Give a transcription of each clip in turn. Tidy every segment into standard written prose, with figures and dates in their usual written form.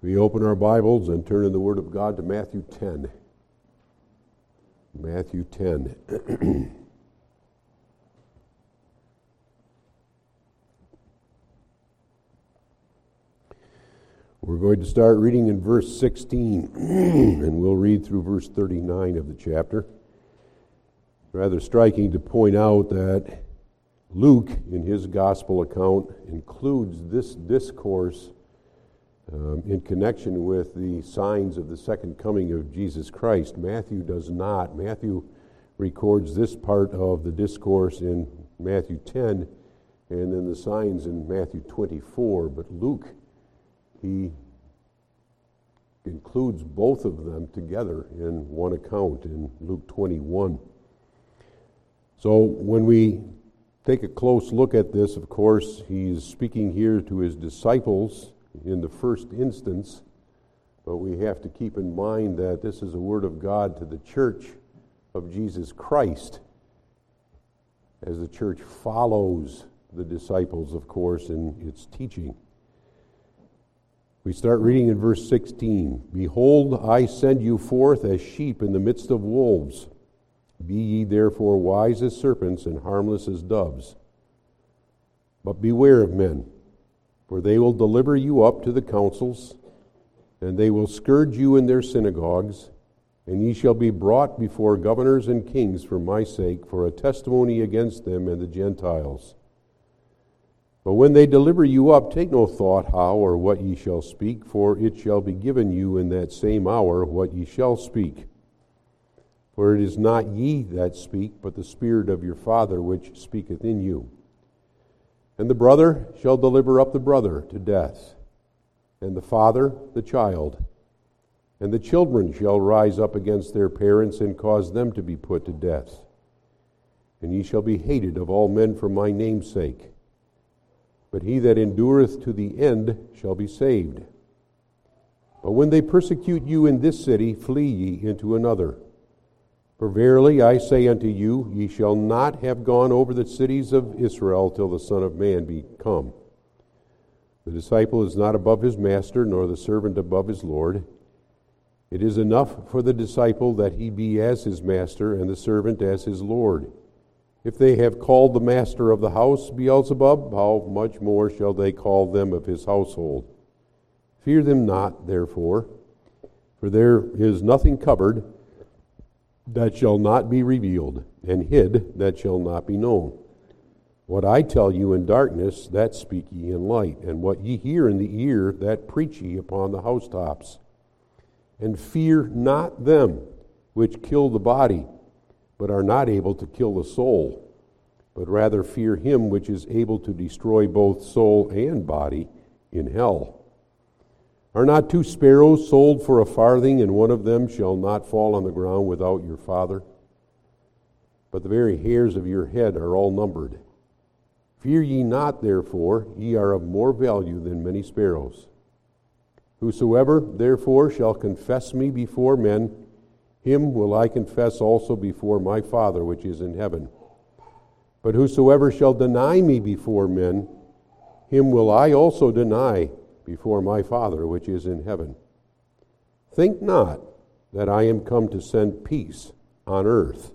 We open our Bibles and turn in the Word of God to Matthew 10. Matthew 10. We're going to start reading in verse 16, and we'll read through verse 39 of the chapter. Rather striking to point out that Luke, in his gospel account, includes this discourse in connection with the signs of the second coming of Jesus Christ. Matthew does not. Matthew records this part of the discourse in Matthew 10 and then the signs in Matthew 24. But Luke, he includes both of them together in one account in Luke 21. So when we take a close look at this, of course, he's speaking here to his disciples in the first instance, but we have to keep in mind that this is a word of God to the church of Jesus Christ, as the church follows the disciples, of course, in its teaching. We start reading in verse 16. Behold, I send you forth as sheep in the midst of wolves. Be ye therefore wise as serpents and harmless as doves. But beware of men, for they will deliver you up to the councils, and they will scourge you in their synagogues, and ye shall be brought before governors and kings for my sake, for a testimony against them and the Gentiles. But when they deliver you up, take no thought how or what ye shall speak, for it shall be given you in that same hour what ye shall speak. For it is not ye that speak, but the Spirit of your Father which speaketh in you. And the brother shall deliver up the brother to death, and the father the child. And the children shall rise up against their parents, and cause them to be put to death. And ye shall be hated of all men for my name's sake. But he that endureth to the end shall be saved. But when they persecute you in this city, flee ye into another. For verily I say unto you, ye shall not have gone over the cities of Israel till the Son of Man be come. The disciple is not above his master, nor the servant above his Lord. It is enough for the disciple that he be as his master, and the servant as his Lord. If they have called the master of the house Beelzebub, how much more shall they call them of his household? Fear them not, therefore, for there is nothing covered that shall not be revealed, and hid that shall not be known. What I tell you in darkness, that speak ye in light, and what ye hear in the ear, that preach ye upon the housetops. And fear not them which kill the body, but are not able to kill the soul, but rather fear him which is able to destroy both soul and body in hell. Are not 2 sparrows sold for a farthing, and one of them shall not fall on the ground without your Father? But the very hairs of your head are all numbered. Fear ye not, therefore, ye are of more value than many sparrows. Whosoever, therefore, shall confess me before men, him will I confess also before my Father which is in heaven. But whosoever shall deny me before men, him will I also deny before my Father which is in heaven. Think not that I am come to send peace on earth.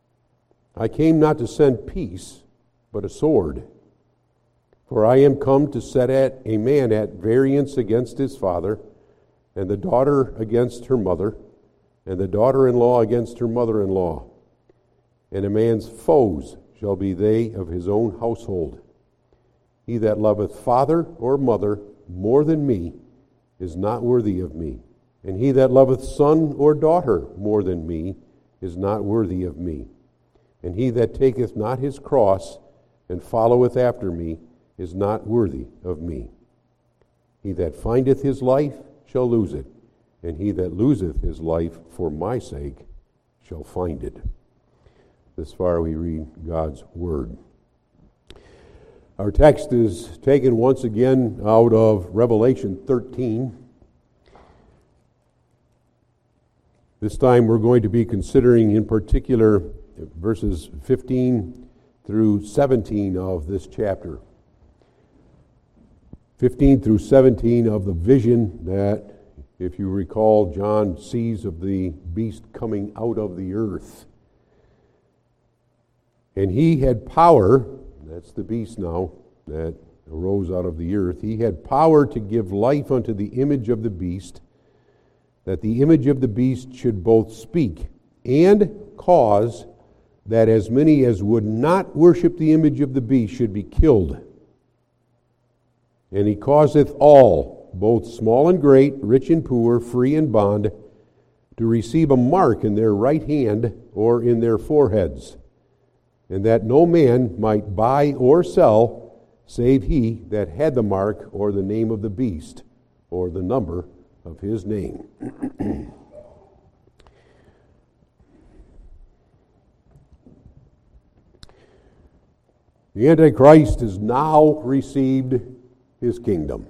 I came not to send peace, but a sword. For I am come to set a man at variance against his father, and the daughter against her mother, and the daughter-in-law against her mother-in-law. And a man's foes shall be they of his own household. He that loveth father or mother more than me is not worthy of me. And he that loveth son or daughter more than me is not worthy of me. And he that taketh not his cross and followeth after me is not worthy of me. He that findeth his life shall lose it, and he that loseth his life for my sake shall find it. This far we read God's Word. Our text is taken once again out of Revelation 13. This time we're going to be considering in particular verses 15 through 17 of this chapter. 15 through 17 of the vision that If you recall, John sees of the beast coming out of the earth. And he had power, that's the beast now, that arose out of the earth. He had power to give life unto the image of the beast, that the image of the beast should both speak and cause that as many as would not worship the image of the beast should be killed. And he causeth all, both small and great, rich and poor, free and bond, to receive a mark in their right hand or in their foreheads, and that no man might buy or sell save he that had the mark or the name of the beast or the number of his name. The Antichrist has now received his kingdom.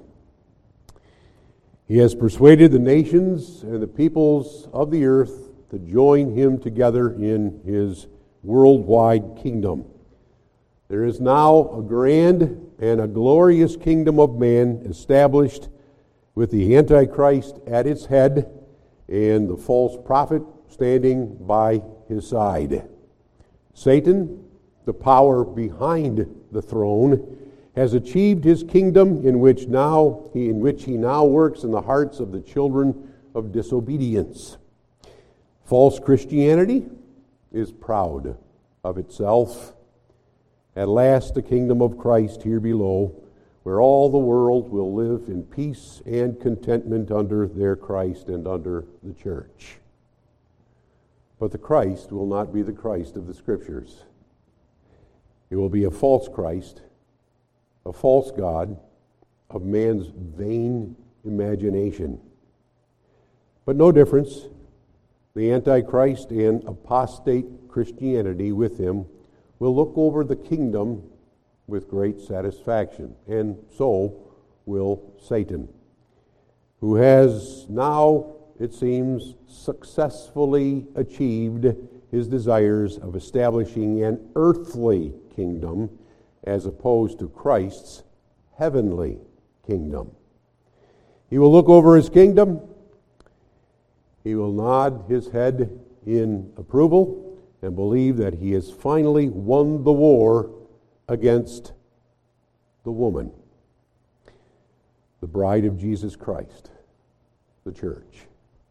He has persuaded the nations and the peoples of the earth to join him together in his worldwide kingdom. There is now a grand and a glorious kingdom of man established with the Antichrist at its head and the false prophet standing by his side. Satan, the power behind the throne, has achieved his kingdom in which he now works in the hearts of the children of disobedience. False Christianity is proud of itself. At last the kingdom of Christ here below, where all the world will live in peace and contentment under their Christ and under the church. But the Christ will not be the Christ of the Scriptures. It will be a false Christ, a false God of man's vain imagination. But no difference. The Antichrist and apostate Christianity with him will look over the kingdom with great satisfaction, and so will Satan, who has now, it seems, successfully achieved his desires of establishing an earthly kingdom as opposed to Christ's heavenly kingdom. He will look over his kingdom. He will nod his head in approval and believe that he has finally won the war against the woman, the bride of Jesus Christ, the church.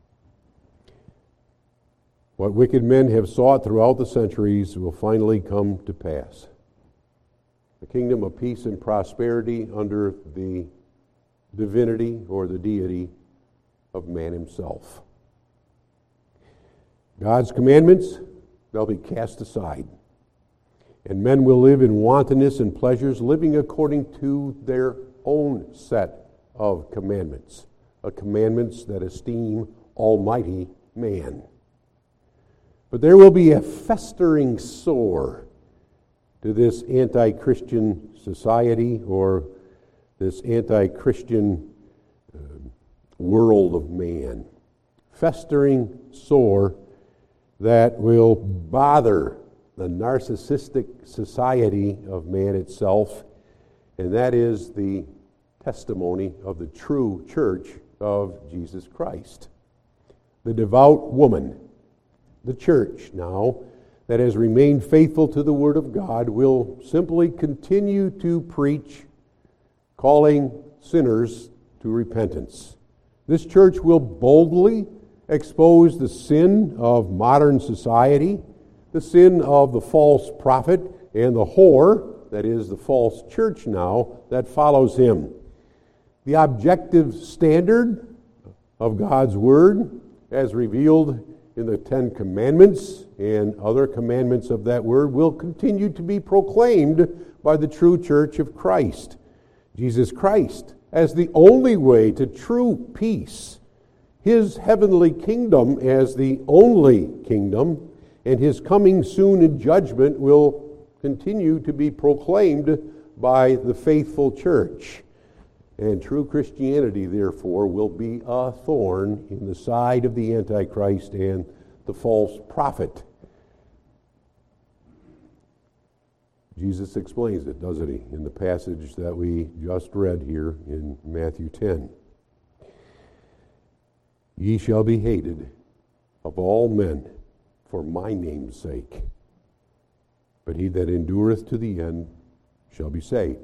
What wicked men have sought throughout the centuries will finally come to pass. The kingdom of peace and prosperity under the divinity or the deity of man himself. God's commandments, they'll be cast aside. And men will live in wantonness and pleasures, living according to their own set of commandments, commandments that esteem Almighty man. But there will be a festering sore to this anti-Christian society or this anti-Christian world of man. Festering sore that will bother the narcissistic society of man itself, and that is the testimony of the true church of Jesus Christ. The devout woman, the church now, that has remained faithful to the Word of God, will simply continue to preach, calling sinners to repentance. This church will boldly expose the sin of modern society, the sin of the false prophet, and the whore, that is the false church now, that follows him. The objective standard of God's Word, as revealed in the Ten Commandments and other commandments of that Word, will continue to be proclaimed by the true church of Christ. Jesus Christ as the only way to true peace, his heavenly kingdom as the only kingdom, and his coming soon in judgment will continue to be proclaimed by the faithful church. And true Christianity, therefore, will be a thorn in the side of the Antichrist and the false prophet. Jesus explains it, doesn't he, in the passage that we just read here in Matthew 10. Ye shall be hated of all men for my name's sake. But he that endureth to the end shall be saved.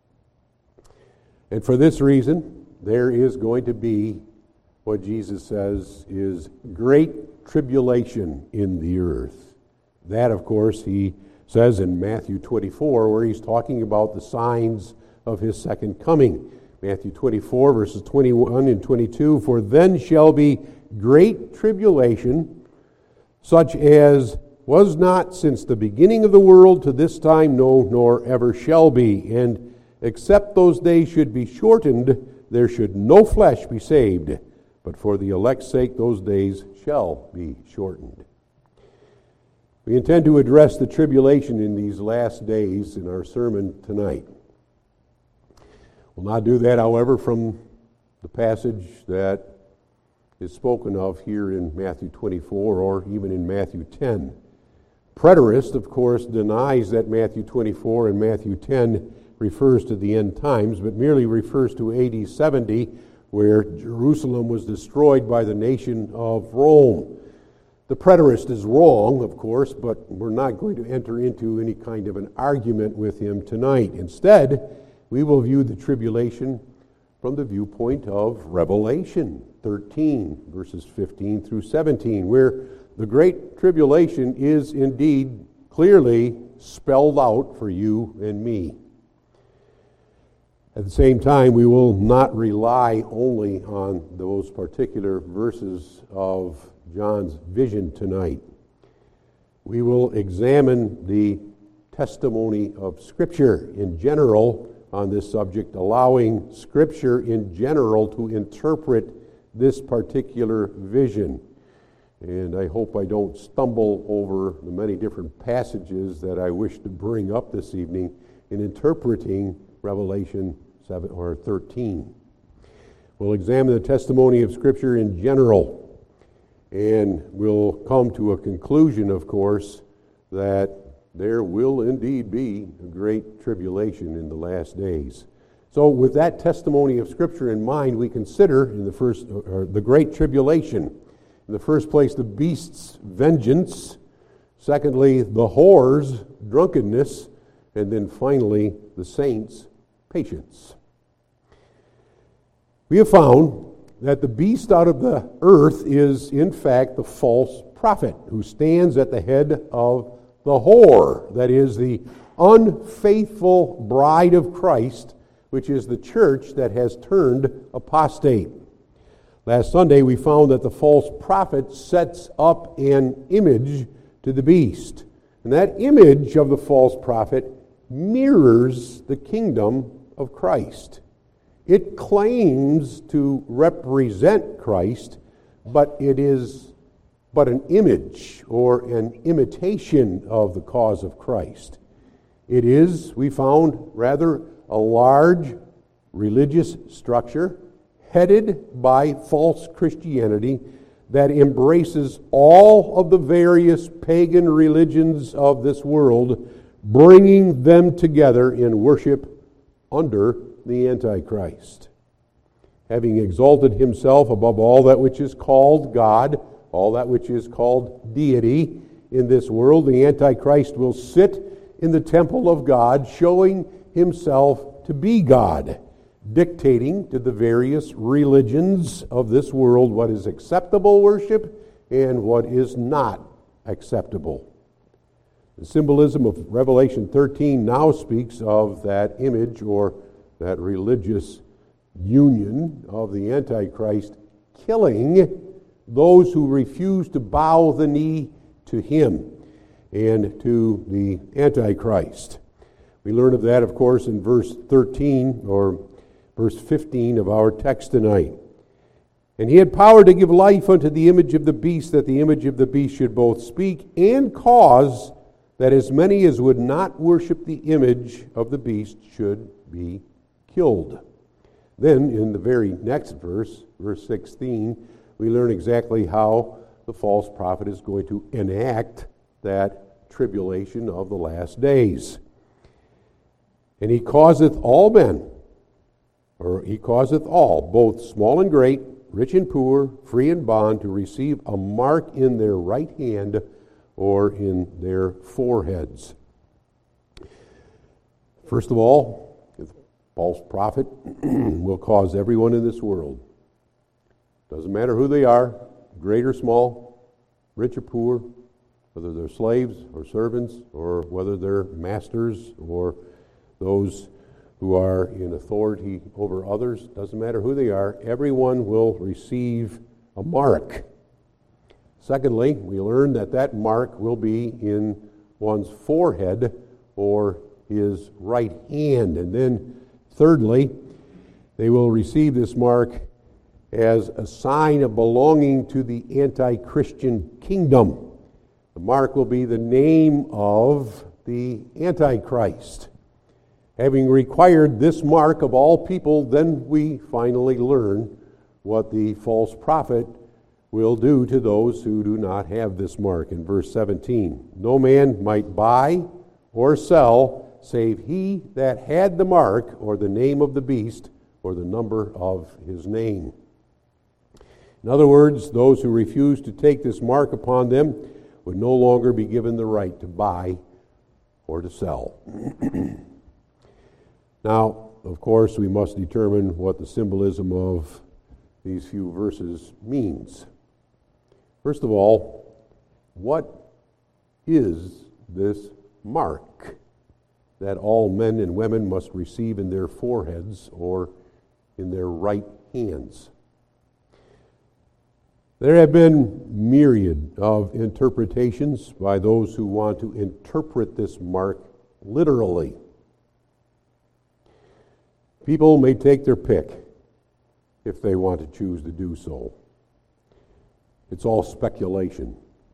And for this reason, there is going to be what Jesus says is great tribulation in the earth. That, of course, he says in Matthew 24, where he's talking about the signs of his second coming. Matthew 24, verses 21 and 22, for then shall be great tribulation, such as was not since the beginning of the world to this time, no, nor ever shall be. And except those days should be shortened, there should no flesh be saved. But for the elect's sake, those days shall be shortened. We intend to address the tribulation in these last days in our sermon tonight. We'll not do that, however, from the passage that is spoken of here in Matthew 24 or even in Matthew 10. Preterist, of course, denies that Matthew 24 and Matthew 10 refers to the end times, but merely refers to AD 70, where Jerusalem was destroyed by the nation of Rome. The preterist is wrong, of course, but we're not going to enter into any kind of an argument with him tonight. Instead, we will view the tribulation from the viewpoint of Revelation 13, verses 15 through 17, where the great tribulation is indeed clearly spelled out for you and me. At the same time, we will not rely only on those particular verses of John's vision tonight. We will examine the testimony of Scripture in general on this subject, allowing Scripture in general to interpret this particular vision. And I hope I don't stumble over the many different passages that I wish to bring up this evening in interpreting Revelation 7 or 13. We'll examine the testimony of Scripture in general, and we'll come to a conclusion, of course, that there will indeed be a great tribulation in the last days. So with that testimony of Scripture in mind, we consider in the great tribulation. In the first place, the beast's vengeance. Secondly, the whore's drunkenness. And then finally, the saints' patience. We have found that the beast out of the earth is, in fact, the false prophet who stands at the head of the whore, that is, the unfaithful bride of Christ, which is the church that has turned apostate. Last Sunday, we found that the false prophet sets up an image to the beast. And that image of the false prophet mirrors the kingdom of Christ. It claims to represent Christ, but it is but an image or an imitation of the cause of Christ. It is, we found, rather a large religious structure headed by false Christianity that embraces all of the various pagan religions of this world, bringing them together in worship under the Antichrist. Having exalted himself above all that which is called God, all that which is called deity in this world, the Antichrist will sit in the temple of God, showing himself to be God, dictating to the various religions of this world what is acceptable worship and what is not acceptable. The symbolism of Revelation 13 now speaks of that image or that religious union of the Antichrist killing those who refuse to bow the knee to him and to the Antichrist. We learn of that, of course, in verse 13 or verse 15 of our text tonight. And he had power to give life unto the image of the beast, that the image of the beast should both speak and cause that as many as would not worship the image of the beast should be killed. Then, in the very next verse, verse 16, we learn exactly how the false prophet is going to enact that tribulation of the last days. And he causeth all men, or he causeth all, both small and great, rich and poor, free and bond, to receive a mark in their right hand or in their foreheads. First of all, the false prophet will cause everyone in this world, doesn't matter who they are, great or small, rich or poor, whether they're slaves or servants, or whether they're masters or those who are in authority over others, doesn't matter who they are, everyone will receive a mark. Secondly, we learn that that mark will be in one's forehead or his right hand. And then thirdly, they will receive this mark as a sign of belonging to the anti-Christian kingdom. The mark will be the name of the Antichrist. Having required this mark of all people, then we finally learn what the false prophet will do to those who do not have this mark. In verse 17, no man might buy or sell save he that had the mark or the name of the beast or the number of his name. In other words, those who refuse to take this mark upon them would no longer be given the right to buy or to sell. Now, of course, we must determine what the symbolism of these few verses means. First of all, what is this mark that all men and women must receive in their foreheads or in their right hands? There have been myriad of interpretations by those who want to interpret this mark literally. People may take their pick if they want to choose to do so. It's all speculation.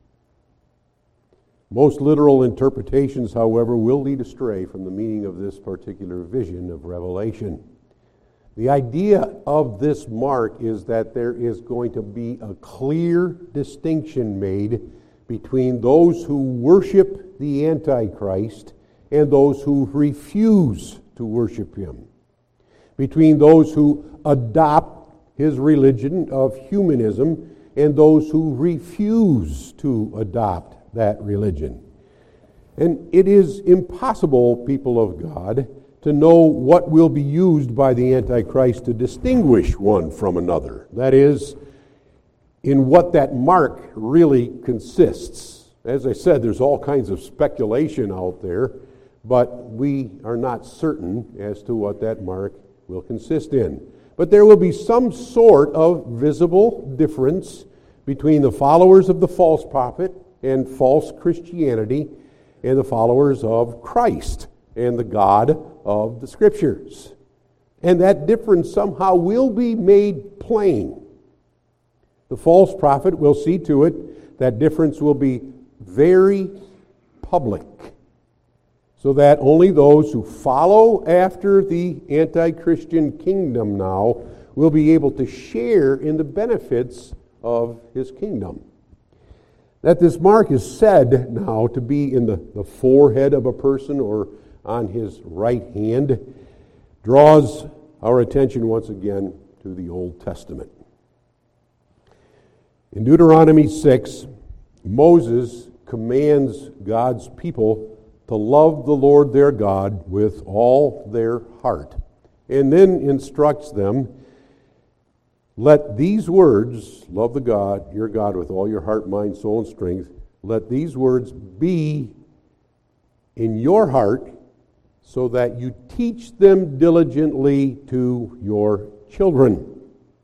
Most literal interpretations, however, will lead astray from the meaning of this particular vision of Revelation. The idea of this mark is that there is going to be a clear distinction made between those who worship the Antichrist and those who refuse to worship him, between those who adopt his religion of humanism and those who refuse to adopt that religion. And it is impossible, people of God, to know what will be used by the Antichrist to distinguish one from another. That is, in what that mark really consists. As I said, there's all kinds of speculation out there, but we are not certain as to what that mark will consist in. But there will be some sort of visible difference between the followers of the false prophet and false Christianity and the followers of Christ and the God of the Scriptures. And that difference somehow will be made plain. The false prophet will see to it that difference will be very public, so that only those who follow after the anti-Christian kingdom now will be able to share in the benefits of his kingdom. That this mark is said now to be in the forehead of a person or on his right hand draws our attention once again to the Old Testament. In Deuteronomy 6, Moses commands God's people to love the Lord their God with all their heart, and then instructs them, let these words, love the God, your God with all your heart, mind, soul, and strength, let these words be in your heart so that you teach them diligently to your children.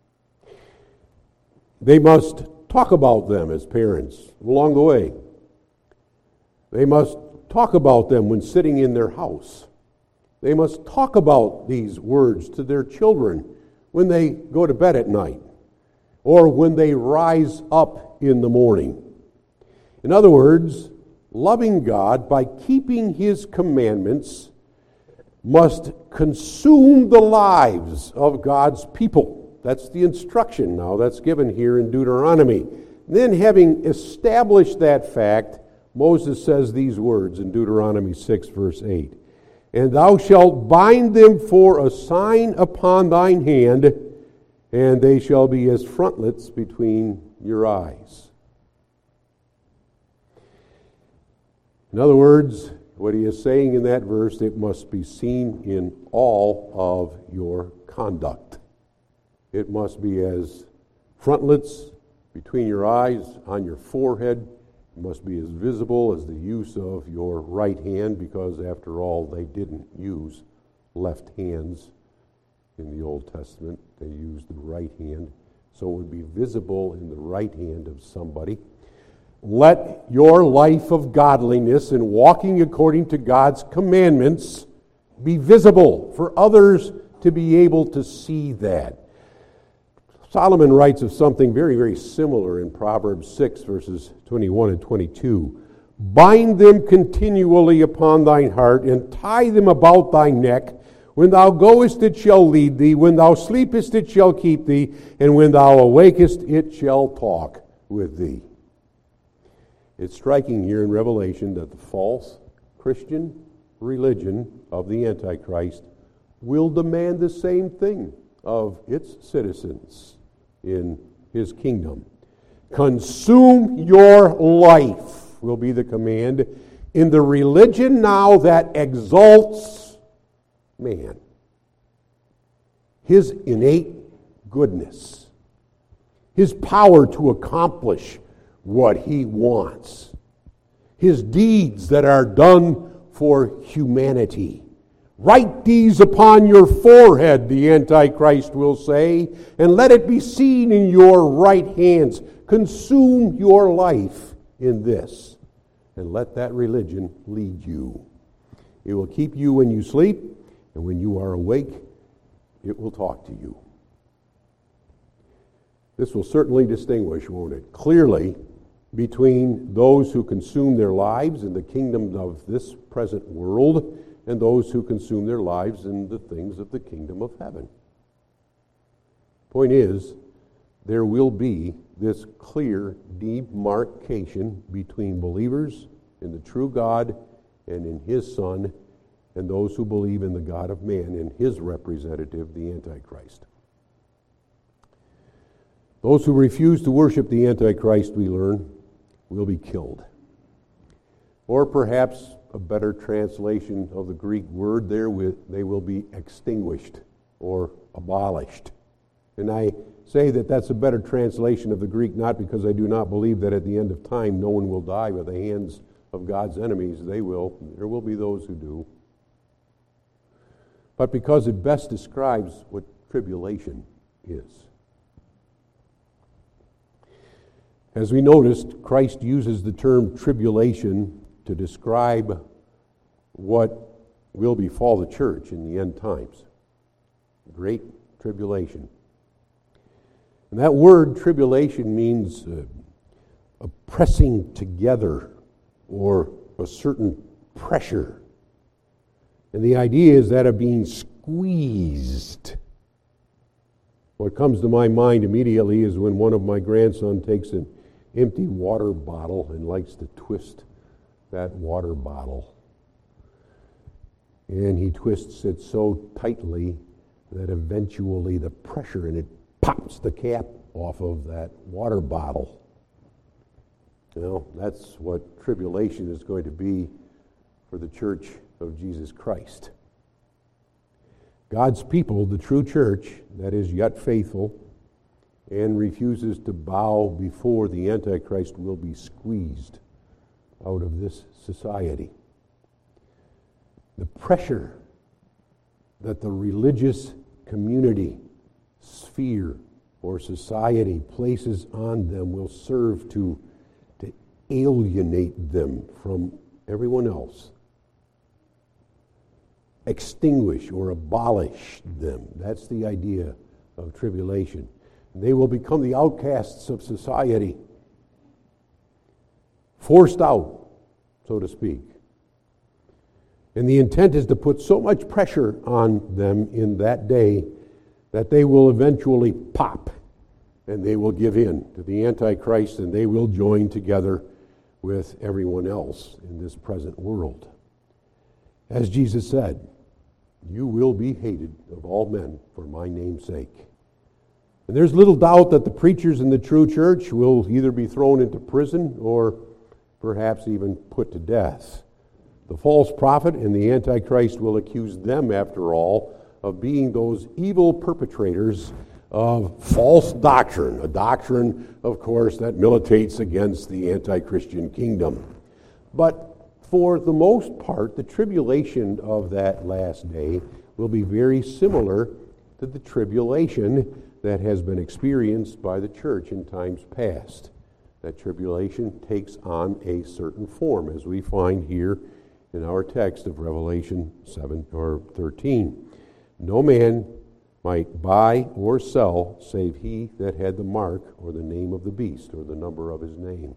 They must talk about them as parents along the way. They must talk about them when sitting in their house. They must talk about these words to their children when they go to bed at night or when they rise up in the morning. In other words, loving God by keeping his commandments must consume the lives of God's people. That's the instruction now that's given here in Deuteronomy. Then, having established that fact, Moses says these words in Deuteronomy 6, verse 8. And thou shalt bind them for a sign upon thine hand, and they shall be as frontlets between your eyes. In other words, what he is saying in that verse, it must be seen in all of your conduct. It must be as frontlets between your eyes, on your forehead. It must be as visible as the use of your right hand, because after all, they didn't use left hands in the Old Testament. They used the right hand. So it would be visible in the right hand of somebody. Let your life of godliness and walking according to God's commandments be visible for others to be able to see that. Solomon writes of something very, very similar in Proverbs 6, verses 21 and 22. Bind them continually upon thine heart, and tie them about thy neck. When thou goest, it shall lead thee. When thou sleepest, it shall keep thee. And when thou awakest, it shall talk with thee. It's striking here in Revelation that the false Christian religion of the Antichrist will demand the same thing of its citizens in his kingdom. Consume your life will be the command in the religion now that exalts man. His innate goodness, his power to accomplish what he wants, his deeds that are done for humanity. Write these upon your forehead, the Antichrist will say, and let it be seen in your right hands. Consume your life in this, and let that religion lead you. It will keep you when you sleep, and when you are awake, it will talk to you. This will certainly distinguish, won't it, clearly between those who consume their lives in the kingdom of this present world and those who consume their lives in the things of the kingdom of heaven. Point is, there will be this clear demarcation between believers in the true God and in his Son, and those who believe in the God of man and his representative, the Antichrist. Those who refuse to worship the Antichrist, we learn, will be killed. Or perhaps a better translation of the Greek word there, they will be extinguished or abolished. And I say that that's a better translation of the Greek, not because I do not believe that at the end of time no one will die by the hands of God's enemies. There will be those who do. But because it best describes what tribulation is. As we noticed, Christ uses the term tribulation to describe what will befall the church in the end times. Great tribulation. And that word tribulation means a pressing together or a certain pressure. And the idea is that of being squeezed. What comes to my mind immediately is when one of my grandsons takes an empty water bottle and likes to twist that water bottle. And he twists it so tightly that eventually the pressure in it pops the cap off of that water bottle. You know, that's what tribulation is going to be for the church of Jesus Christ. God's people, the true church that is yet faithful and refuses to bow before the Antichrist, will be squeezed out of this society. The pressure that the religious community, sphere, or society places on them will serve to alienate them from everyone else. Extinguish or abolish them. That's the idea of tribulation. They will become the outcasts of society, forced out, so to speak. And the intent is to put so much pressure on them in that day that they will eventually pop and they will give in to the Antichrist, and they will join together with everyone else in this present world. As Jesus said, you will be hated of all men for my name's sake. And there's little doubt that the preachers in the true church will either be thrown into prison or perhaps even put to death. The false prophet and the Antichrist will accuse them, after all, of being those evil perpetrators of false doctrine, a doctrine, of course, that militates against the anti-Christian kingdom. But for the most part, the tribulation of that last day will be very similar to the tribulation that has been experienced by the church in times past. That tribulation takes on a certain form, as we find here in our text of Revelation 7 or 13. No man might buy or sell save he that had the mark or the name of the beast or the number of his name.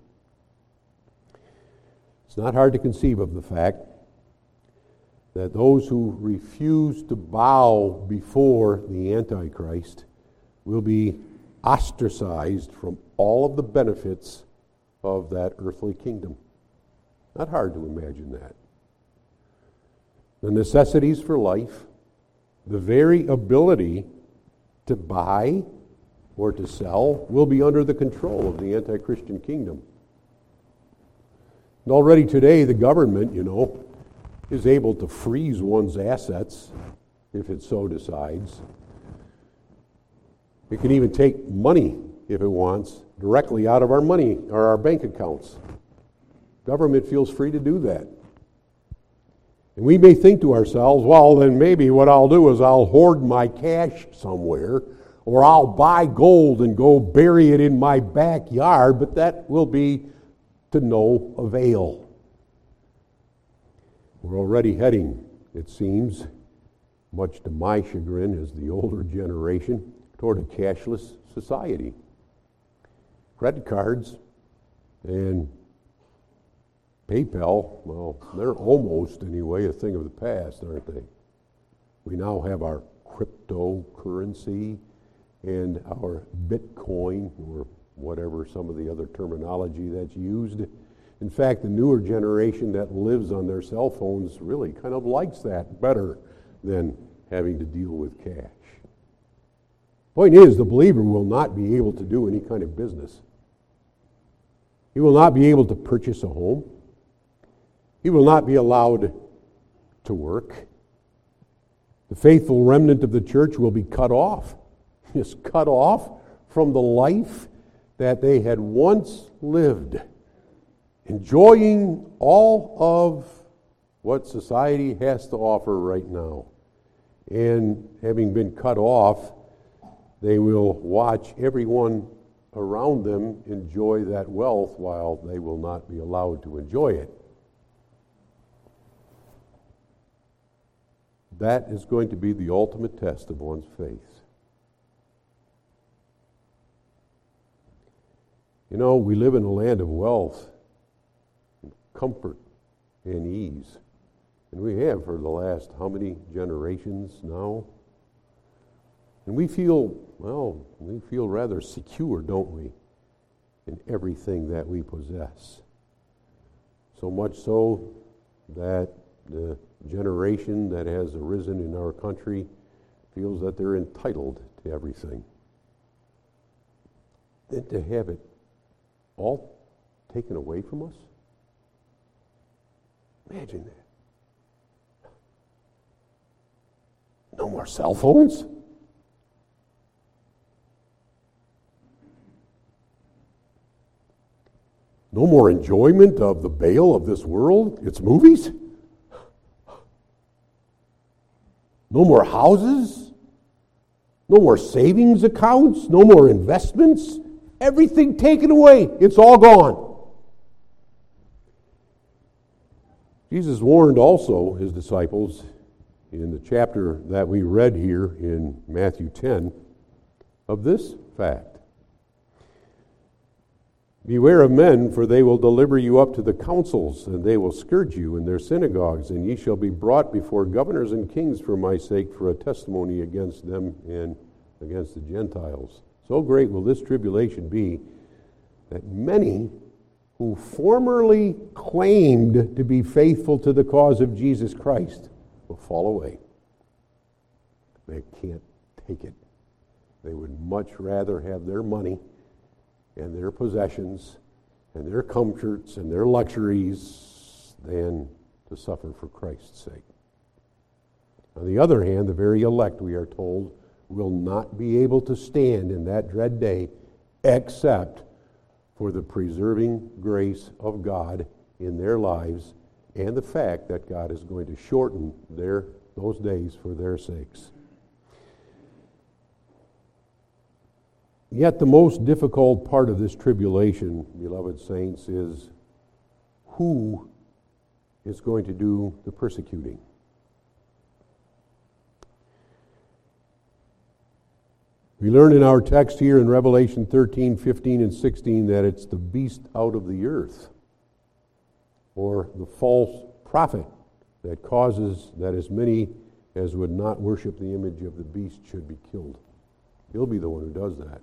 It's not hard to conceive of the fact that those who refuse to bow before the Antichrist will be ostracized from all of the benefits of that earthly kingdom. Not hard to imagine that. The necessities for life, the very ability to buy or to sell will be under the control of the anti-Christian kingdom. And already today, the government, is able to freeze one's assets if it so decides. It can even take money, if it wants, directly out of our money or our bank accounts. Government feels free to do that. And we may think to ourselves, well, then maybe what I'll do is I'll hoard my cash somewhere, or I'll buy gold and go bury it in my backyard, but that will be to no avail. We're already heading, it seems, much to my chagrin as the older generation, toward a cashless society. Credit cards and PayPal, well, they're almost, anyway, a thing of the past, aren't they? We now have our cryptocurrency and our Bitcoin, or whatever some of the other terminology that's used. In fact, the newer generation that lives on their cell phones really kind of likes that better than having to deal with cash. Point is, the believer will not be able to do any kind of business. He will not be able to purchase a home. He will not be allowed to work. The faithful remnant of the church will be cut off, just cut off from the life that they had once lived, enjoying all of what society has to offer right now. And having been cut off, they will watch everyone around them enjoy that wealth while they will not be allowed to enjoy it. That is going to be the ultimate test of one's faith. We live in a land of wealth, and comfort, and ease. And we have for the last how many generations now? And we feel rather secure, don't we, in everything that we possess. So much so that the generation that has arisen in our country feels that they're entitled to everything. Then to have it all taken away from us? Imagine that. No more cell phones? No more enjoyment of the bale of this world, its movies? No more houses? No more savings accounts? No more investments? Everything taken away. It's all gone. Jesus warned also his disciples in the chapter that we read here in Matthew 10 of this fact. Beware of men, for they will deliver you up to the councils, and they will scourge you in their synagogues, and ye shall be brought before governors and kings for my sake, for a testimony against them and against the Gentiles. So great will this tribulation be that many who formerly claimed to be faithful to the cause of Jesus Christ will fall away. They can't take it They would much rather have their money and their possessions and their comforts and their luxuries than to suffer for Christ's sake. On the other hand, the very elect, we are told, will not be able to stand in that dread day except for the preserving grace of God in their lives and the fact that God is going to shorten those days for their sakes. Yet the most difficult part of this tribulation, beloved saints, is who is going to do the persecuting. We learn in our text here in Revelation 13, 15, and 16 that it's the beast out of the earth, or the false prophet, that causes that as many as would not worship the image of the beast should be killed. He'll be the one who does that.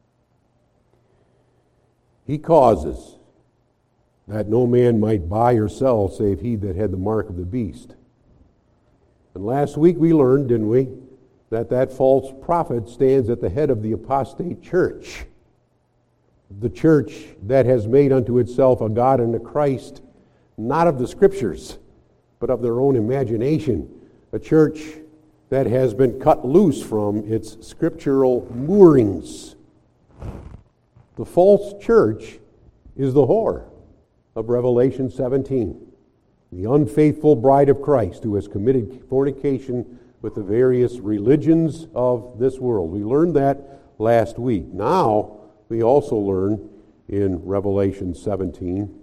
He causes that no man might buy or sell save he that had the mark of the beast. And last week we learned, didn't we, that false prophet stands at the head of the apostate church. The church that has made unto itself a God and a Christ, not of the Scriptures, but of their own imagination. A church that has been cut loose from its scriptural moorings. The false church is the whore of Revelation 17. The unfaithful bride of Christ who has committed fornication with the various religions of this world. We learned that last week. Now, we also learn in Revelation 17,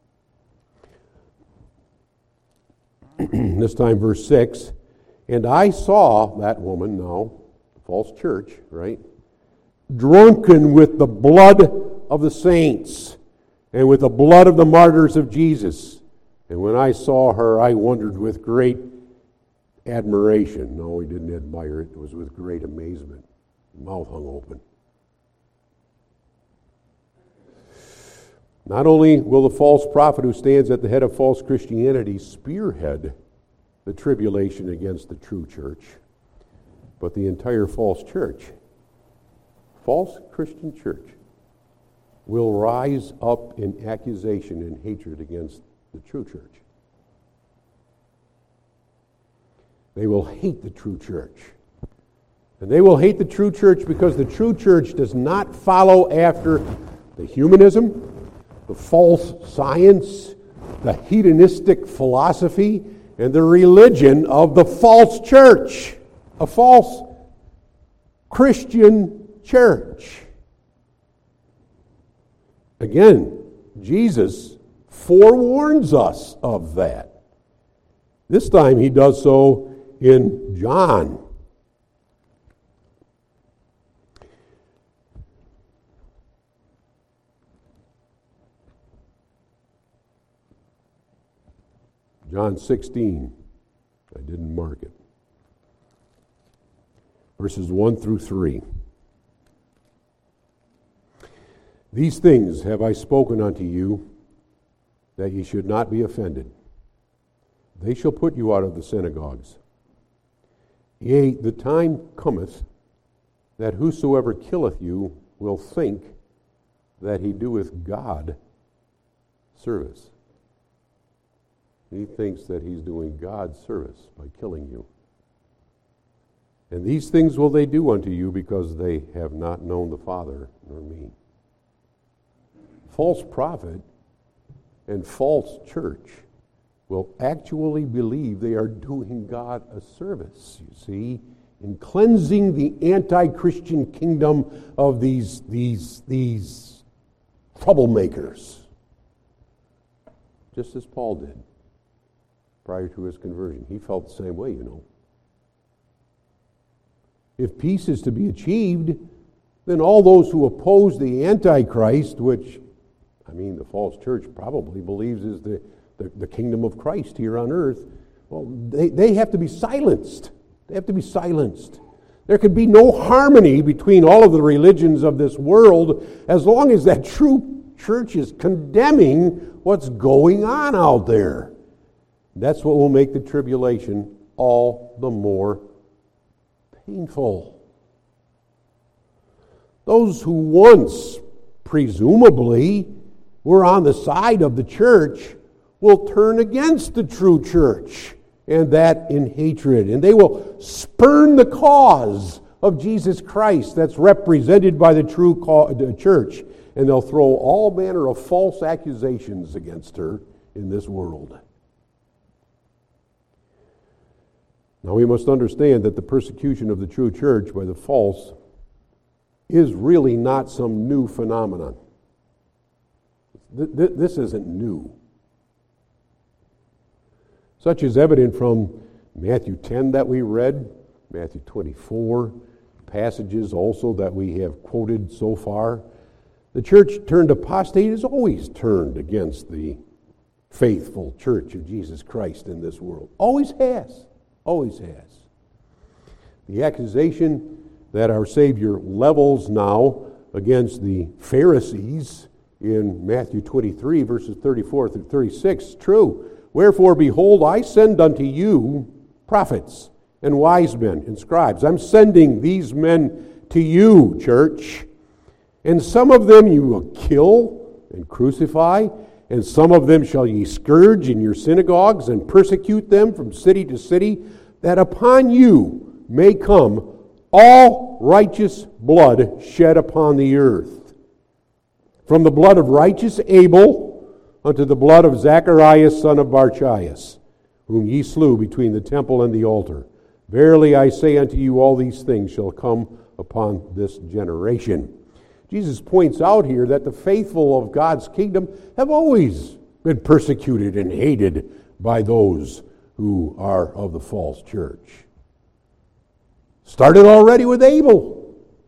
this time verse 6, and I saw that woman, now, the false church, right, drunken with the blood of the saints and with the blood of the martyrs of Jesus. And when I saw her, I wondered with great admiration. No, he didn't admire it. It was with great amazement. Mouth hung open. Not only will the false prophet who stands at the head of false Christianity spearhead the tribulation against the true church, but the entire false church, false Christian church, will rise up in accusation and hatred against the true church. They will hate the true church. And they will hate the true church because the true church does not follow after the humanism, the false science, the hedonistic philosophy, and the religion of the false church, a false Christian church. Again, Jesus forewarns us of that. This time he does so in John. John 16. I didn't mark it. Verses 1 through 3. These things have I spoken unto you, that ye should not be offended. They shall put you out of the synagogues. Yea, the time cometh that whosoever killeth you will think that he doeth God service. He thinks that he's doing God service by killing you. And these things will they do unto you because they have not known the Father nor me. False prophet and false church will actually believe they are doing God a service, you see, in cleansing the anti-Christian kingdom of these troublemakers. Just as Paul did prior to his conversion. He felt the same way, you know. If peace is to be achieved, then all those who oppose the Antichrist, which, the false church probably believes is the kingdom of Christ here on earth, well, they have to be silenced. They have to be silenced. There could be no harmony between all of the religions of this world as long as that true church is condemning what's going on out there. That's what will make the tribulation all the more painful. those who once, presumably, were on the side of the church will turn against the true church, and that in hatred. And they will spurn the cause of Jesus Christ that's represented by the true church, and they'll throw all manner of false accusations against her in this world. Now we must understand that the persecution of the true church by the false is really not some new phenomenon. This isn't new. Such is evident from Matthew 10 that we read, Matthew 24, passages also that we have quoted so far. The church turned apostate has always turned against the faithful church of Jesus Christ in this world. Always has. Always has. The accusation that our Savior levels now against the Pharisees in Matthew 23, verses 34 through 36, true. Wherefore, behold, I send unto you prophets and wise men and scribes. I'm sending these men to you, church. And some of them you will kill and crucify, and some of them shall ye scourge in your synagogues and persecute them from city to city, that upon you may come all righteous blood shed upon the earth. From the blood of righteous Abel unto the blood of Zacharias son of Barchias, whom ye slew between the temple and the altar. Verily I say unto you, all these things shall come upon this generation. Jesus points out here that the faithful of God's kingdom have always been persecuted and hated by those who are of the false church. Started already with Abel.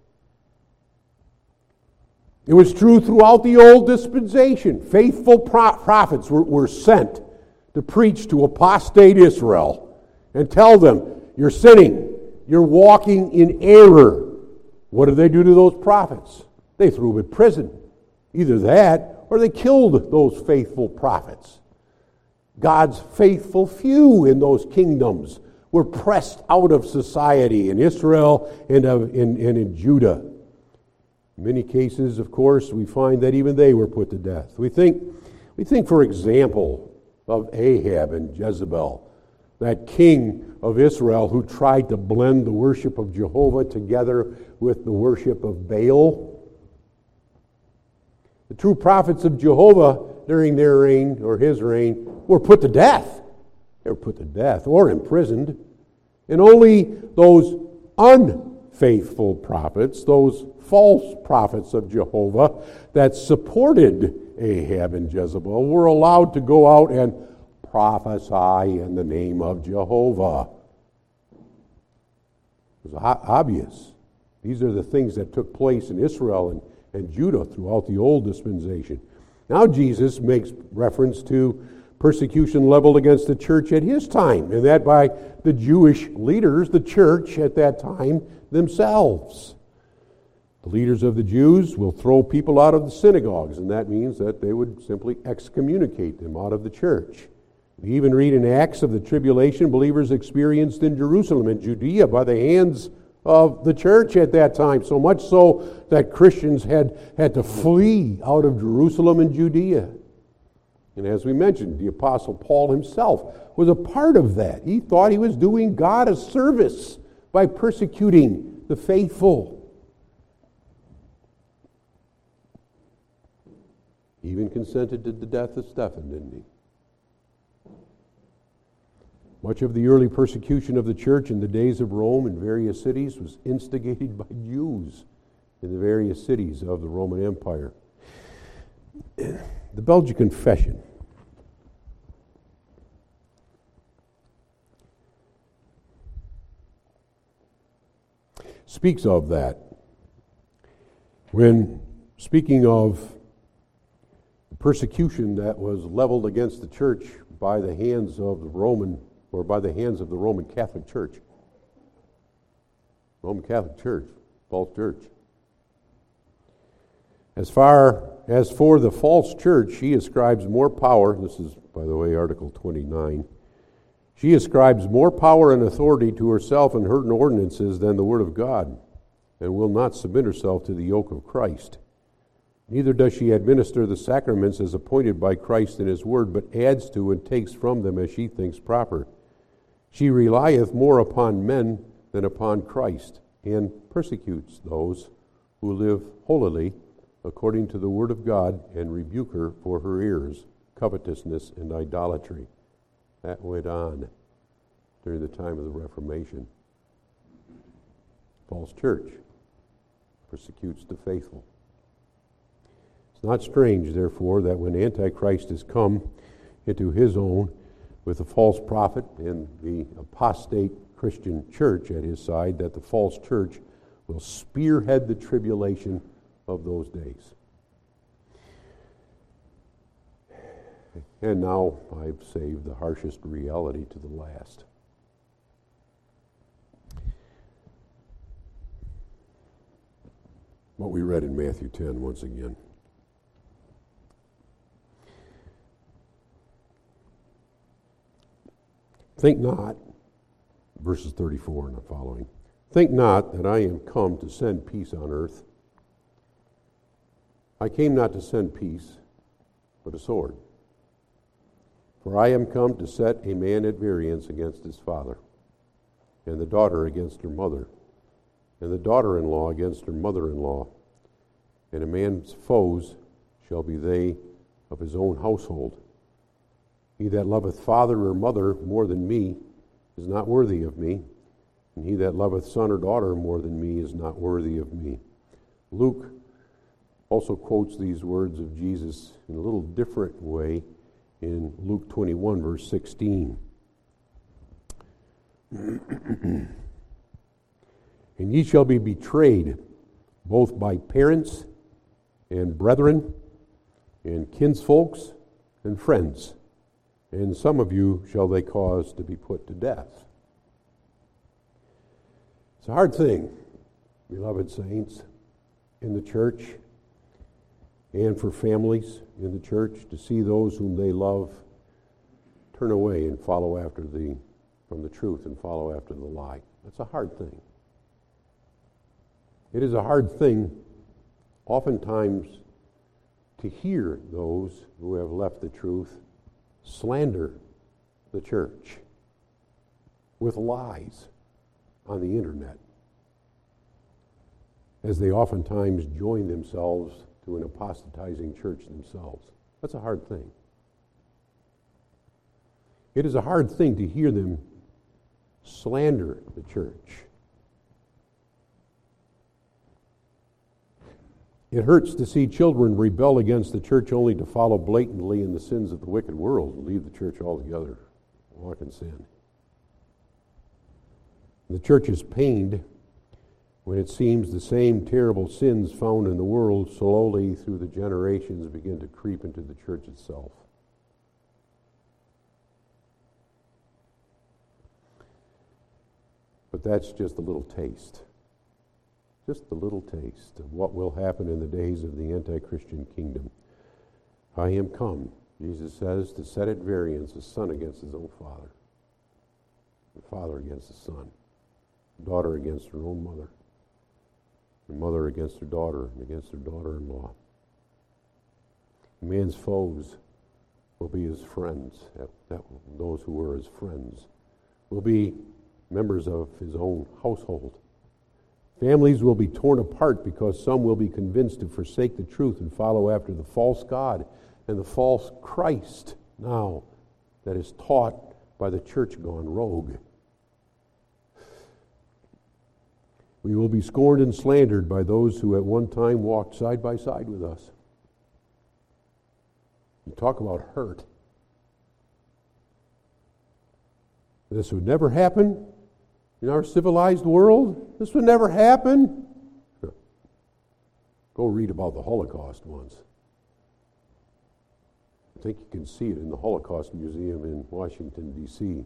It was true throughout the old dispensation. Faithful prophets were sent to preach to apostate Israel and tell them, you're sinning, you're walking in error. What did they do to those prophets? They threw them in prison. Either that, or they killed those faithful prophets. God's faithful few in those kingdoms were pressed out of society in Israel and in Judah. In many cases, of course, we find that even they were put to death. We think, for example, of Ahab and Jezebel, that king of Israel who tried to blend the worship of Jehovah together with the worship of Baal. The true prophets of Jehovah during their reign, or his reign, were put to death. They were put to death or imprisoned. And only those unfaithful prophets, those false prophets of Jehovah that supported Ahab and Jezebel, were allowed to go out and prophesy in the name of Jehovah. It was obvious. These are the things that took place in Israel and Judah throughout the old dispensation. Now Jesus makes reference to persecution leveled against the church at his time, and that by the Jewish leaders, the church at that time themselves. The leaders of the Jews will throw people out of the synagogues, and that means that they would simply excommunicate them out of the church. We even read in Acts of the tribulation believers experienced in Jerusalem and Judea by the hands of the church at that time, so much so that Christians had to flee out of Jerusalem and Judea. And as we mentioned, the Apostle Paul himself was a part of that. He thought he was doing God a service by persecuting the faithful. He even consented to the death of Stephen, didn't he? Much of the early persecution of the church in the days of Rome in various cities was instigated by Jews in the various cities of the Roman Empire. The Belgian Confession speaks of that when speaking of the persecution that was leveled against the church by the hands of the Roman Catholic Church. Roman Catholic Church, false church. As far as for the false church, she ascribes more power, this is, by the way, Article 29, she ascribes more power and authority to herself and her ordinances than the Word of God. and will not submit herself to the yoke of Christ. Neither does she administer the sacraments as appointed by Christ in his word, but adds to and takes from them as she thinks proper. She relieth more upon men than upon Christ, and persecutes those who live holily according to the word of God, and rebuke her for her errors, covetousness, and idolatry. That went on during the time of the Reformation. False church persecutes the faithful. It's not strange, therefore, that when Antichrist has come into his own with the false prophet and the apostate Christian church at his side, that the false church will spearhead the tribulation of those days. And now I've saved the harshest reality to the last. What we read in Matthew 10 once again. Think not, verses 34 and following, think not that I am come to send peace on earth. I came not to send peace, but a sword. For I am come to set a man at variance against his father, and the daughter against her mother, and the daughter-in-law against her mother-in-law. And a man's foes shall be they of his own household. He that loveth father or mother more than me is not worthy of me, and he that loveth son or daughter more than me is not worthy of me. Luke also quotes these words of Jesus in a little different way in Luke 21, verse 16. And ye shall be betrayed both by parents and brethren and kinsfolks and friends, and some of you shall they cause to be put to death. It's a hard thing, beloved saints, in the church and for families in the church to see those whom they love turn away and follow after from the truth and follow after the lie. That's a hard thing. It is a hard thing oftentimes to hear those who have left the truth slander the church with lies on the internet, as they oftentimes join themselves to an apostatizing church themselves. That's a hard thing. It is a hard thing to hear them slander the church. It hurts to see children rebel against the church only to follow blatantly in the sins of the wicked world and leave the church altogether, walk in sin. The church is pained when it seems the same terrible sins found in the world slowly through the generations begin to creep into the church itself. But that's just a little taste. Just a little taste of what will happen in the days of the anti-Christian kingdom. I am come, Jesus says, to set at variance a son against his own father, the father against the son, daughter against her own mother, the mother against her daughter and against her daughter-in-law. A man's foes will be his friends. Those who were his friends will be members of his own household. Families will be torn apart because some will be convinced to forsake the truth and follow after the false God and the false Christ now that is taught by the church gone rogue. We will be scorned and slandered by those who at one time walked side by side with us. You talk about hurt. This would never happen in our civilized world. This would never happen. Go read about the Holocaust once. I think you can see it in the Holocaust Museum in Washington, D.C.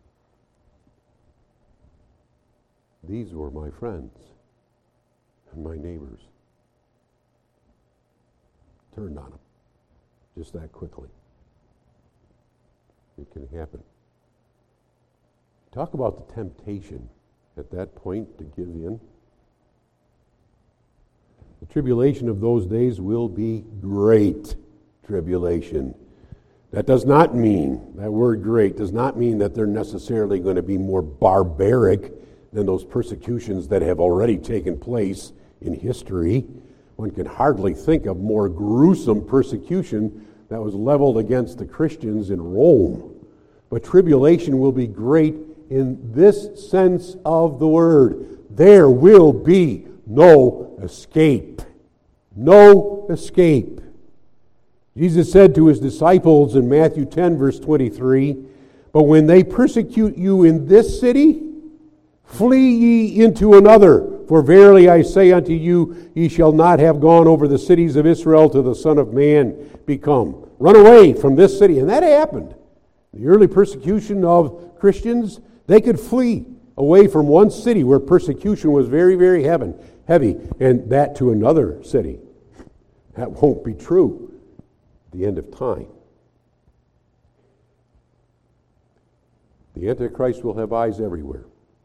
These were my friends and my neighbors. Turned on them just that quickly. It can happen. Talk about the temptation at that point to give in. tribulation of those days will be great tribulation. That does not mean, that word great does not mean that they're necessarily going to be more barbaric than those persecutions that have already taken place in history. One can hardly think of more gruesome persecution that was leveled against the Christians in Rome. But tribulation will be great in this sense of the word. There will be no escape. No escape. Jesus said to his disciples in Matthew 10, verse 23, "But when they persecute you in this city, flee ye into another. For verily I say unto you, ye shall not have gone over the cities of Israel till the Son of Man be come." Run away from this city. And that happened. The early persecution of Christians, they could flee away from one city where persecution was very, very heavy, and that to another city. That won't be true at the end of time. The Antichrist will have eyes everywhere.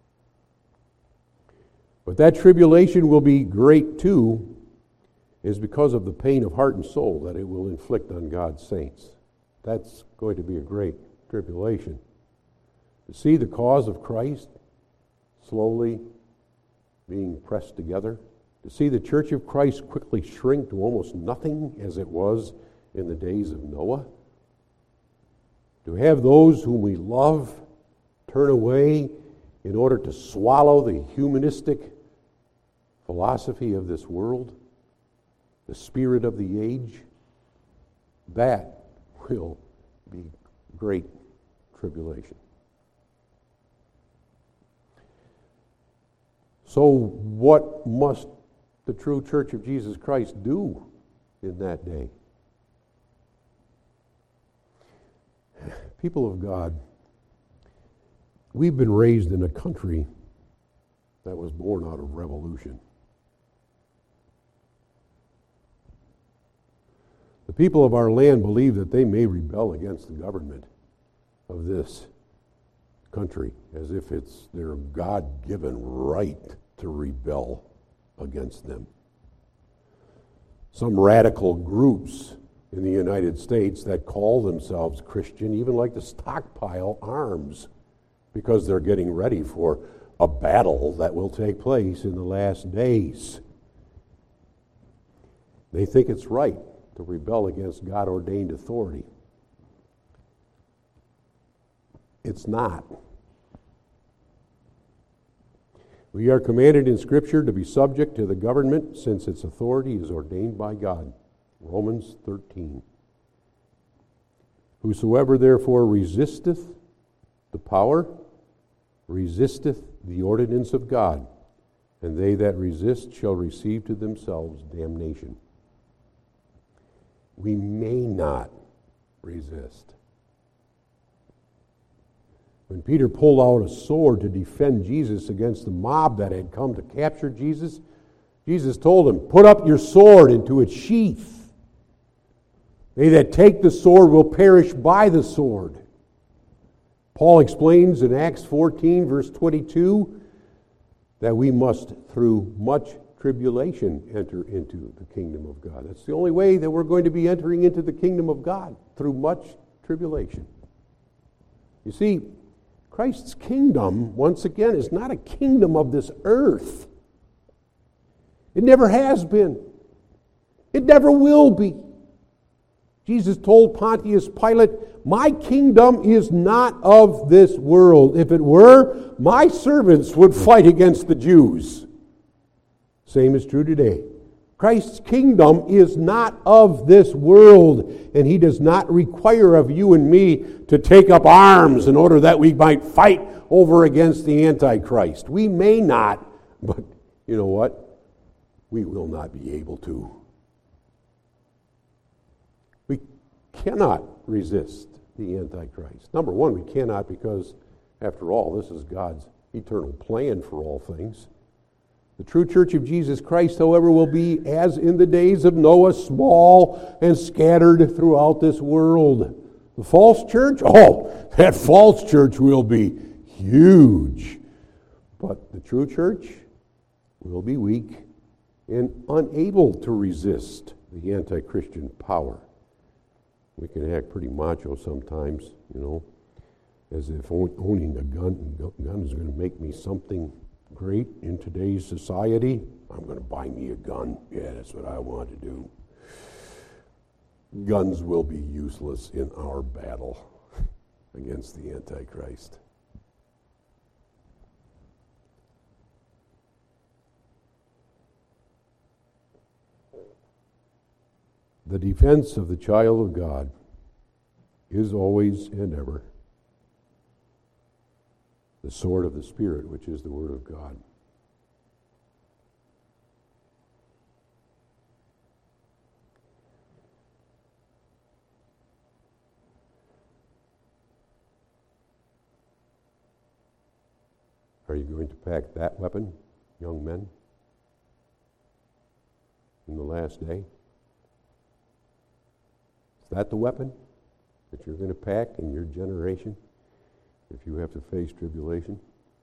But that tribulation will be great too, is because of the pain of heart and soul that it will inflict on God's saints. That's going to be a great tribulation. To see the cause of Christ slowly being pressed together, to see the church of Christ quickly shrink to almost nothing as it was in the days of Noah, to have those whom we love turn away in order to swallow the humanistic philosophy of this world, the spirit of the age, that will be great tribulation. So what must the true church of Jesus Christ do in that day? People of God, we've been raised in a country that was born out of revolution. The people of our land believe that they may rebel against the government of this country as if it's their God-given right to rebel against them. Some radical groups in the United States that call themselves Christian even like to stockpile arms because they're getting ready for a battle that will take place in the last days. They think it's right to rebel against God-ordained authority. It's not. We are commanded in Scripture to be subject to the government since its authority is ordained by God. Romans 13. Whosoever therefore resisteth the power, resisteth the ordinance of God, and they that resist shall receive to themselves damnation. We may not resist. When Peter pulled out a sword to defend Jesus against the mob that had come to capture Jesus, Jesus told him, "Put up your sword into its sheath. They that take the sword will perish by the sword." Paul explains in Acts 14, verse 22, that we must, through much tribulation, enter into the kingdom of God. That's the only way that we're going to be entering into the kingdom of God, through much tribulation. You see, Christ's kingdom, once again, is not a kingdom of this earth. It never has been. It never will be. Jesus told Pontius Pilate, "My kingdom is not of this world. If it were, my servants would fight against the Jews." Same is true today. Christ's kingdom is not of this world, and He does not require of you and me to take up arms in order that we might fight over against the Antichrist. We may not, but you know what? We will not be able to. We cannot resist the Antichrist. Number one, we cannot because, after all, this is God's eternal plan for all things. The true church of Jesus Christ, however, will be, as in the days of Noah, small and scattered throughout this world. The false church, that false church will be huge. But the true church will be weak and unable to resist the anti-Christian power. We can act pretty macho sometimes, as if owning a gun is going to make me something great in today's society. I'm going to buy me a gun. Yeah, that's what I want to do. Guns will be useless in our battle against the Antichrist. The defense of the child of God is always and ever the sword of the Spirit, which is the Word of God. Are you going to pack that weapon, young men, in the last day? Is that the weapon that you're going to pack in your generation if you have to face tribulation?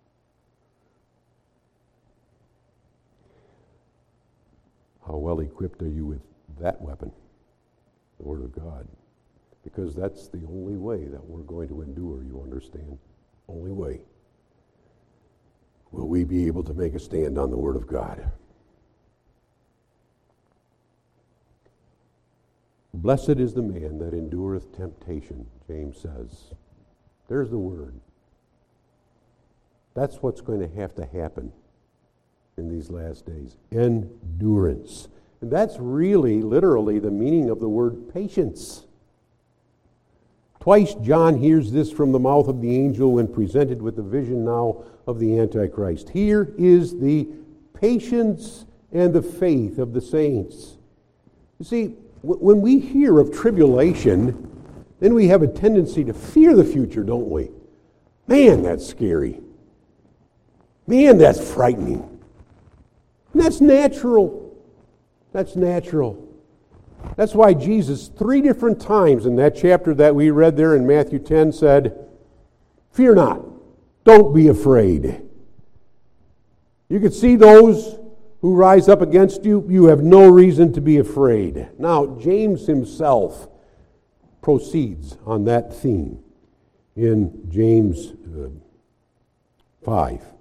How well equipped are you with that weapon, the Word of God? Because that's the only way that we're going to endure, you understand? Only way. Will we be able to make a stand on the Word of God? Blessed is the man that endureth temptation, James says. There's the word. That's what's going to have to happen in these last days. Endurance. And that's really, literally, the meaning of the word patience. Twice John hears this from the mouth of the angel when presented with the vision now of the Antichrist. Here is the patience and the faith of the saints. You see, when we hear of tribulation, then we have a tendency to fear the future, don't we? Man, that's scary. Man, that's frightening. And that's natural. That's natural. That's why Jesus, 3 different times in that chapter that we read there in Matthew 10 said, "Fear not, don't be afraid." You can see those who rise up against you, you have no reason to be afraid. Now, James himself proceeds on that theme in James 5.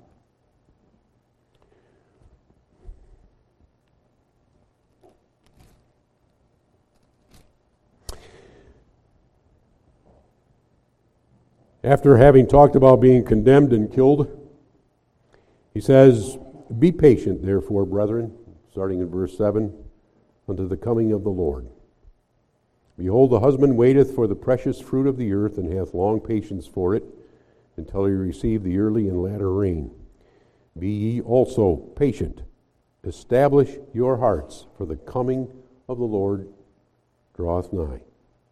After having talked about being condemned and killed, he says, "Be patient, therefore, brethren," starting in verse 7, "unto the coming of the Lord. Behold, the husband waiteth for the precious fruit of the earth, and hath long patience for it, until he receive the early and latter rain. Be ye also patient. Establish your hearts, for the coming of the Lord draweth nigh.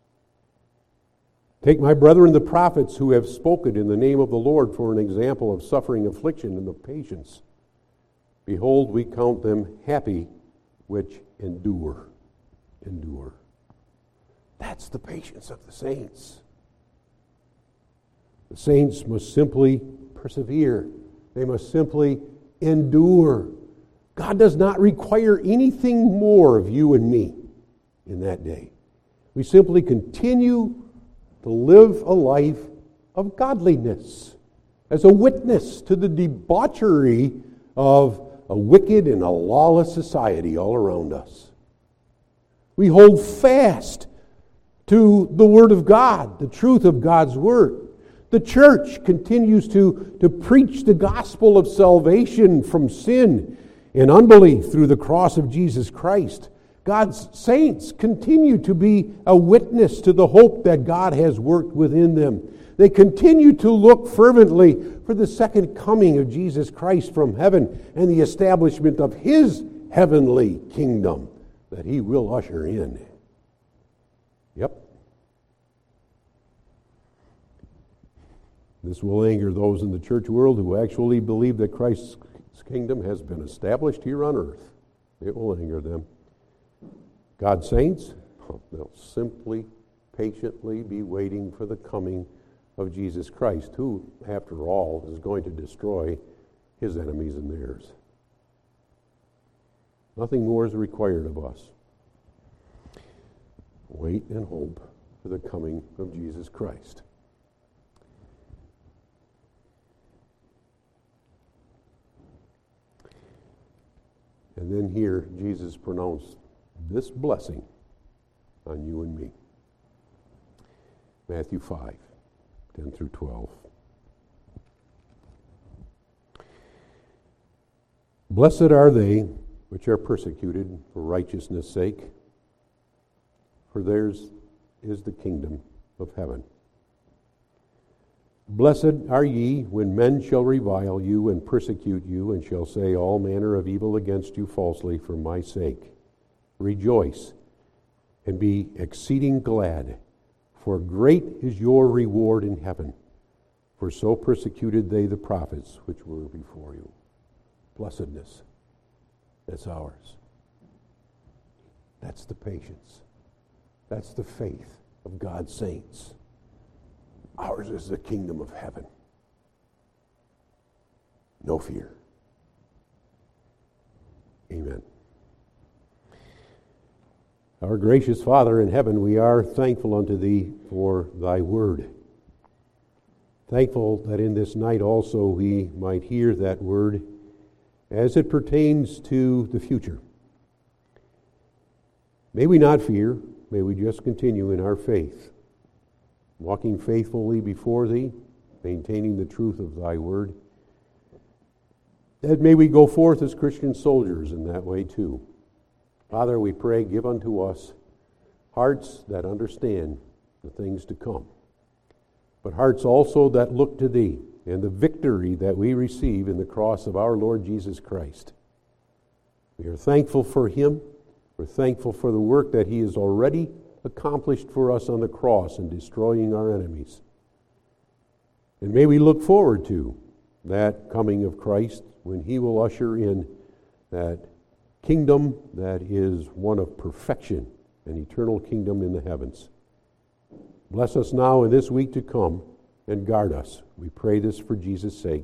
Take my brethren the prophets who have spoken in the name of the Lord for an example of suffering, affliction, and of patience. Behold, we count them happy which endure." Endure. That's the patience of the saints. The saints must simply persevere. They must simply endure. God does not require anything more of you and me in that day. We simply continue to live a life of godliness as a witness to the debauchery of a wicked and a lawless society all around us. We hold fast to the Word of God, the truth of God's Word. The church continues to preach the gospel of salvation from sin and unbelief through the cross of Jesus Christ. God's saints continue to be a witness to the hope that God has worked within them. They continue to look fervently for the second coming of Jesus Christ from heaven and the establishment of His heavenly kingdom that He will usher in. Yep. This will anger those in the church world who actually believe that Christ's kingdom has been established here on earth. It will anger them. God's saints, they'll simply, patiently be waiting for the coming of Jesus Christ, who, after all, is going to destroy His enemies and theirs. Nothing more is required of us. Wait and hope for the coming of Jesus Christ. And then here, Jesus pronounced this blessing on you and me. Matthew 5, 10 through 12. Blessed are they which are persecuted for righteousness' sake, for theirs is the kingdom of heaven. Blessed are ye when men shall revile you and persecute you, and shall say all manner of evil against you falsely for my sake. Rejoice and be exceeding glad, for great is your reward in heaven. For so persecuted they the prophets which were before you. Blessedness, that's ours. That's the patience. That's the faith of God's saints. Ours is the kingdom of heaven. No fear. Amen. Our gracious Father in heaven, we are thankful unto Thee for Thy word. Thankful that in this night also we might hear that word as it pertains to the future. May we not fear. May we just continue in our faith, walking faithfully before Thee, maintaining the truth of Thy word. That may we go forth as Christian soldiers in that way too. Father, we pray, give unto us hearts that understand the things to come, but hearts also that look to Thee and the victory that we receive in the cross of our Lord Jesus Christ. We are thankful for Him. We're thankful for the work that He has already accomplished for us on the cross in destroying our enemies. And may we look forward to that coming of Christ when He will usher in that kingdom that is one of perfection, an eternal kingdom in the heavens. Bless us now in this week to come and guard us. We pray this for Jesus' sake.